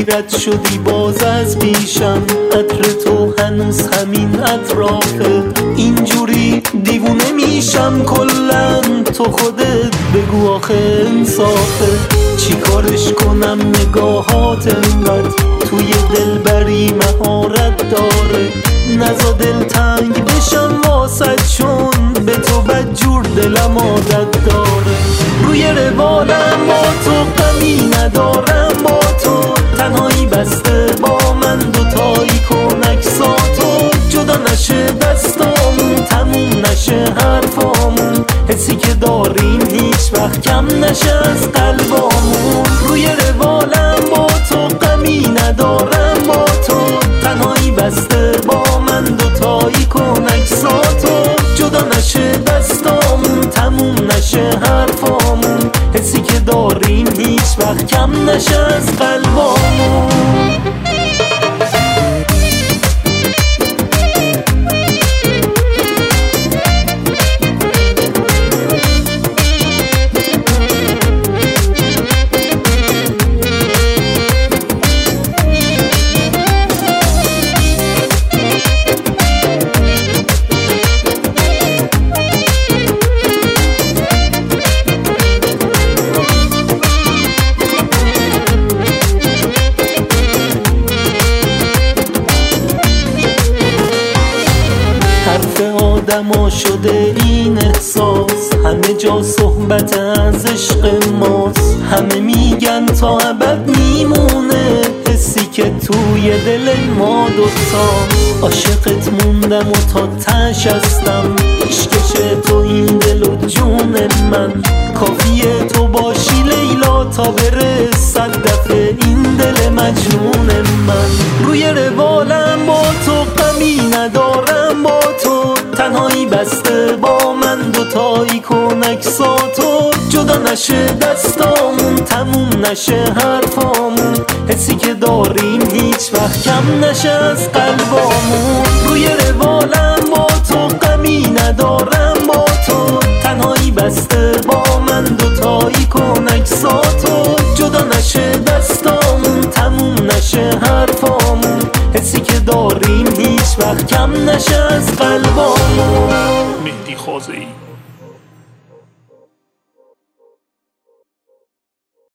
رد شدی باز از پیشم، عطر تو هنوز همین اطرافه. اینجوری دیوونه میشم کلن، تو خودت بگو آخه انصافه. چی کارش کنم نگاهات انقدر توی دلبری مهارت داره. نزا دل تنگ بشم واسد، چون به تو بدجور دلم عادت داره. روی روالم با تو غمی ندارم، با تو تنهایی بسته با من دوتایی کن عکساتو. جدا نشه دستامون، تموم نشه حرفامون، حسی که داریم هیچ وقت کم نشه از قلبامون. روی روالم با تو غمی ندارم، با تو تنهایی بسته با من دوتایی کن عکساتو. جدا نشه دستامون، تموم نشه حرفامون، حسی که داریم هیچ وقت کم نشه از قلبامون. آدما شده این احساس، همه جا صحبت از عشق ماست. همه میگن تا ابد میمونه، حسی که توی دل ما دوتا. عاشقت موندم و تا تش هستم، عشقش تو این دل و جون من. کافیه تو باشی لیلا تا بره 100 دفعه این دل مجنون من. روی روالم با تو غمی ندارم، با تو تنهایی بسته با من دوتایی کن عکساتو. جدا نشه دستامون، تموم نشه حرفامون، حسی که داریم هیچ وقت کم نشه از قلبامون. روی روالم با تو غمی ندارم، با تو تنهایی بسته با من دوتایی کن عکساتو. جدا نشه دستامون، تموم نشه حرفامون، حسی که داریم هیچ وقت کم نشه از قلبامون. مهدی خازئی